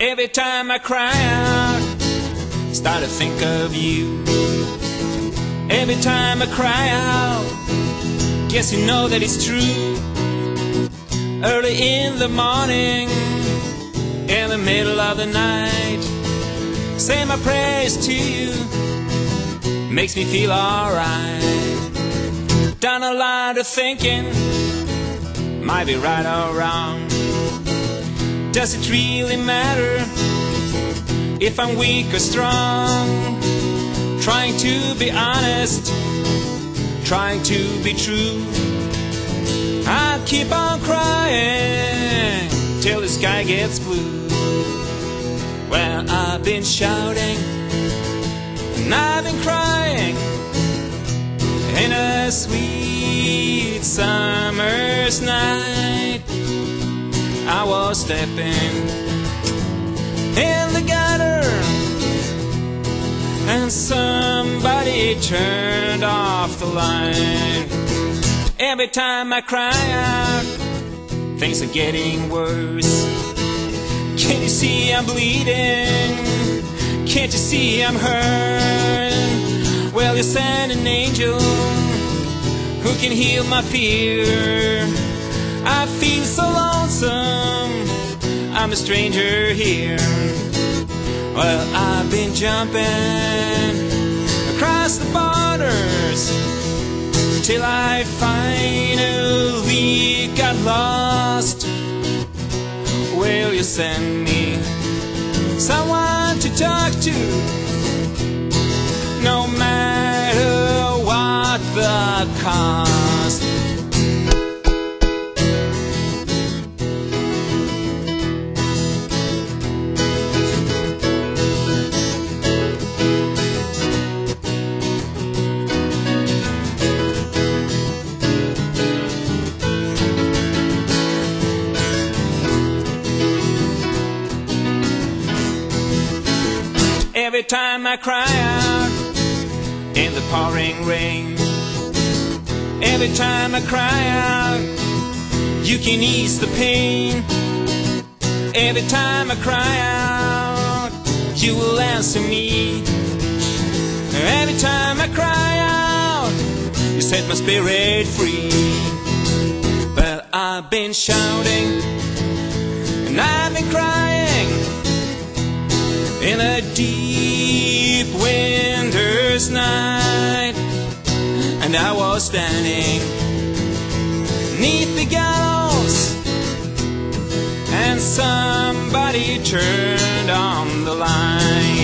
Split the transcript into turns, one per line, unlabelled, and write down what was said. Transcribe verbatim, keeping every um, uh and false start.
Every time I cry out, start to think of you. Every time I cry out, guess you know that it's true. Early in the morning, in the middle of the night, say my prayers to you, makes me feel alright. Done a lot of thinking, might be right or wrong. Does it really matter if I'm weak or strong? Trying to be honest, trying to be true. I'll keep on crying till the sky gets blue. Well, I've been shouting and I've been crying in a sweet summer's night. I was stepping in the gutter and somebody turned off the line. Every time I cry out, things are getting worse. Can't you see I'm bleeding? Can't you see I'm hurt? Well, you sent an angel who can heal my fear. I feel so lonesome, I'm a stranger here. Well, I've been jumping across the borders till I finally got lost. Will you send me someone to talk to, no matter what the cost? Every time I cry out in the pouring rain, every time I cry out, you can ease the pain. Every time I cry out, you will answer me. Every time I cry out, you set my spirit free. But I've been shouting and I've been crying in a deep winter's night, and I was standing neath the gallows, and somebody turned on the line.